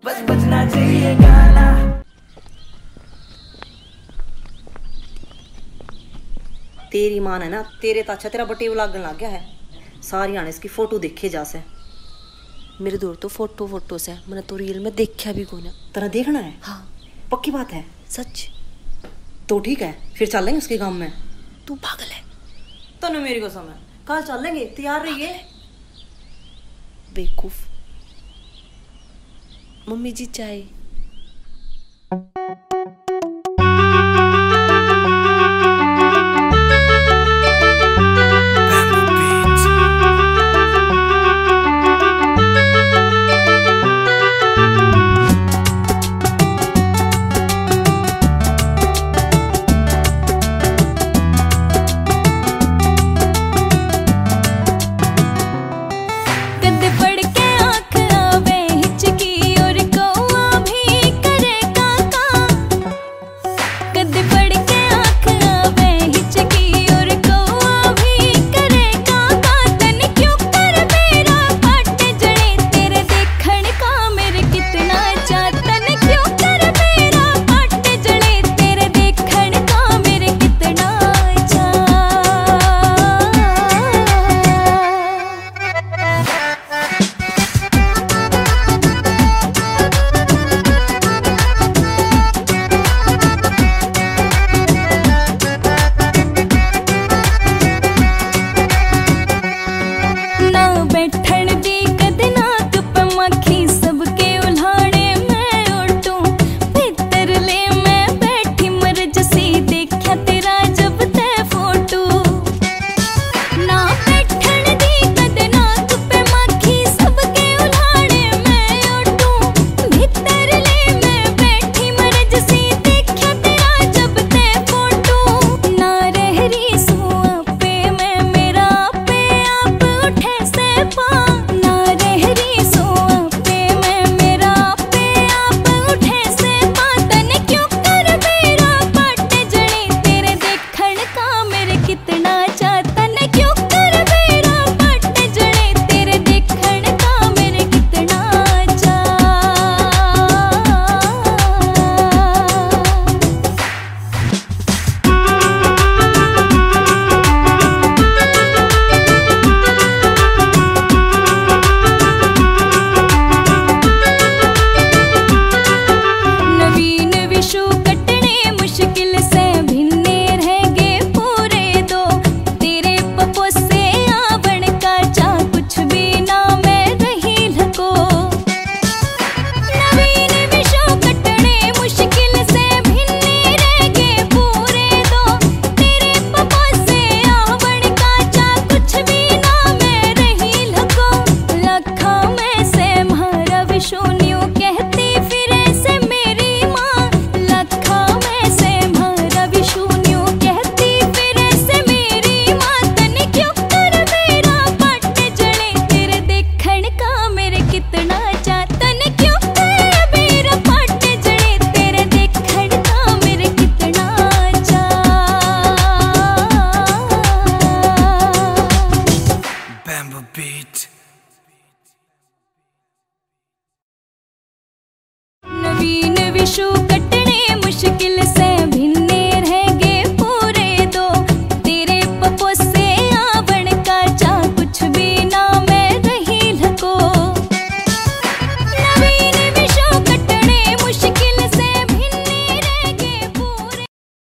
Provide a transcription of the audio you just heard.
बस बजना चाहिए गाना। तेरी मां है ना, तेरे तो अच्छा तेरा बटेव लागन लग गया है। सारी आने इसकी फोटो देखे जा से। मेरे दूर तो फोटो से मैंने तो रियल में देखा भी कौन है। तेरा देखना है? हाँ पक्की बात है? सच। तो ठीक है, फिर चलेंगे उसके गांव में। तू पागल है? तनु मेरी कसम है, कल चलेंगे, तैयार रहिए। बेवकूफ। मम्मी जी चाय। नवीन विशु कटने मुश्किल से